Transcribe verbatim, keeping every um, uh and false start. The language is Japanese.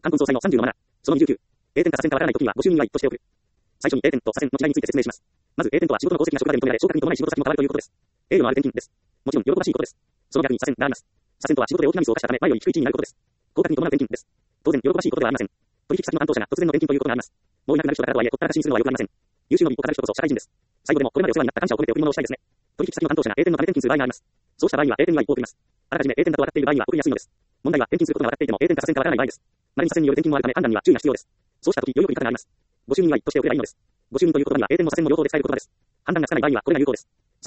冠婚葬祭のさんじゅうのマナー。そのにじゅうきゅう。A 点か左遷かわからないときにはご収入は一としておく。最初に A 点と左遷の違いについて説明します。まず A 点とは仕事の功績が職場で認められ、昇格に伴い仕事先も変わるということです。栄誉のある転勤です。もちろん喜ばしいことです。その逆に左遷があります。左遷とは仕事で大きなミスを犯したため前より低い地位になることです。降格に伴う転勤です。当然喜ばしいことではありません。取引先の担当者が突然の転勤ということがあります。もういなくなる人だからとはいえ、ほったらかしにするのは良くありません。優秀の美を語る人こそ社会人です。最後でもこれまでお世話になった感謝を込めて贈り物をしたいですね。取引先の担当者が A 点のため転勤する場合があります。そうした場合には A 点は一方送ります。あらかじめ A 点だと分かっている場合には送りやすいのです。問題は転勤することが分かっていても A 点か左遷かわからない場合です。まれに左遷による転勤もあるため判断には注意が必要です。そうしたとき、良い送り方があります。ご収入は一として送ればいいのです。ご収入という言葉には A 点も左遷も両方で使える言葉です。判断がつかない場合にはこれが有効です。左遷の可能性もあるため、もしくはつけないで送るようにしましょう。これならわからない場合にも送ることができます。A 点か左遷かわからない場合にはご収入は一として送る。ご収入という言葉には A 点も左遷も両方で使える言葉です。判断がつかない場合にはこれが有効です。左遷の可能性もあるため、もしくはつけないで送るようにしましょう。これならわからない場合にも送ることができます。